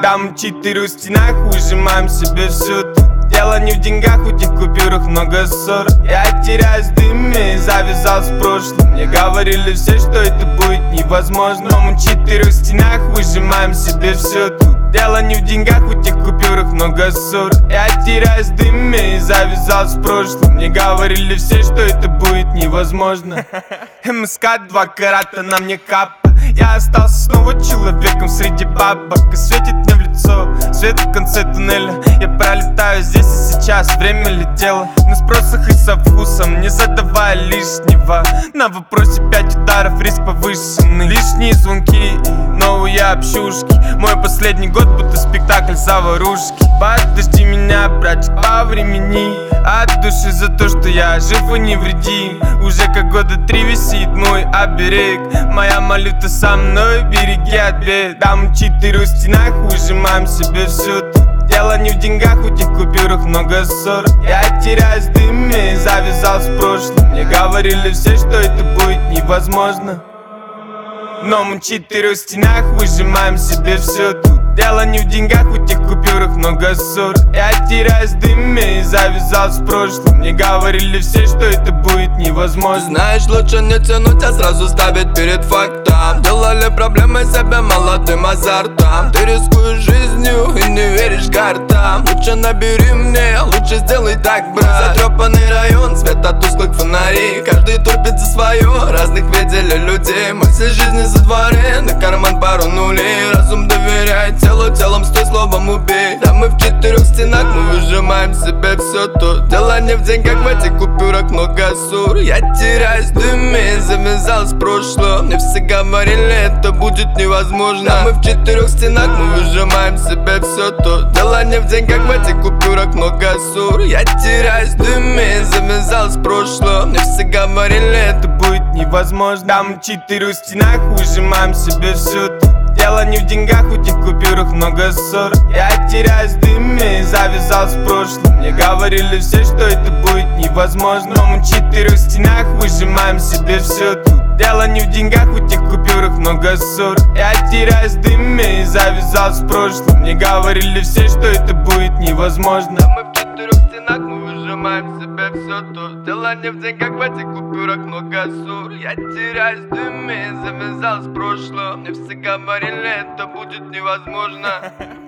Там 4 в стенах, выжимаем себе всю тут. Дело не в деньгах, у тех купюрах много ссор. Я теряюсь в дыме, завязал с прошлым. Мне говорили все, что это будет невозможно. Но мы 4 в стенах, выжимаем себе все тут. Дело не в деньгах, у тех купюрах много ссор. Я теряюсь в дыме, завязал с прошлым. Мне говорили все, что это будет невозможно. МСК 2 карата на мне капа. Я остался снова человеком среди бабок. И светит мне в лицо свет в конце туннеля. Я пролетаю здесь и сейчас, время летело. На спросах и со вкусом, не задавая лишнего. На вопросе 5 ударов, риск повышенный. Лишние звонки и новые общушки. Мой последний год будто спектакль заварушки. Подожди меня, братик, по времени. От души за то, что я жив и невредим. Уже как года 3 висит мой оберег. Моя молитва со мной, береги от бед. Там 4 в стенах, выжимаем себе всю тут. Дело не в деньгах, у тех купюрах много ссор. Я теряюсь в дыме, завязал с прошлым. Мне говорили все, что это будет невозможно. Но мы 4 в стенах, выжимаем себе все тут. Дело не в деньгах, у тех купюрах много ссор. Я теряюсь в дыме, завязал с прошлым. Мне говорили все, что это будет невозможно. Знаешь, лучше не тянуть, а сразу ставить перед фактом. Делали проблемы себе молодым азартом. Ты рискуешь жизнью и не веришь картам. Лучше набери мне, лучше сделай так, брат. Затрепанный район, свет от тусклых фонарей. Каждый топит за свое, разных видели людей. Мы всей жизни за дворе, на карман пару нулей. Разум доверяет телу, телом стой, словом убей. Да мы в 4 стенах, мы выжимаем себе все тут. Дело не в деньгах, в этих купюрах много ссор. Я теряюсь в дыме, завязал с прошлым. Мне все говорили, это будет невозможно. Да мы в 4 стенах, мы выжимаем себе все тут. Дело не в деньгах, в этих купюрах много ссор. Я теряюсь в дыме, завязал с прошлым. Мне все говорили, это будет невозможно. Там 4 в стенах, выжимаем себе все тут. Дело не в деньгах, у тех купюрах много ссор. Я теряюсь в дыме, завязал с прошлым. Мне говорили все, что это будет невозможно. Но мы 4 в стенах, выжимаем себе все тут. Дело не в деньгах, у тех купюрах много ссор. Я теряюсь в дыме, завязал с прошлым. Мне говорили все, что это будет невозможно. Да мы в 4 стенах, мы выжимаем себе все тут. Дело не в деньгах, в этих купюрах много ссор. Я теряюсь в дыме, завязал с прошлым. Мне все говорили, это будет невозможно.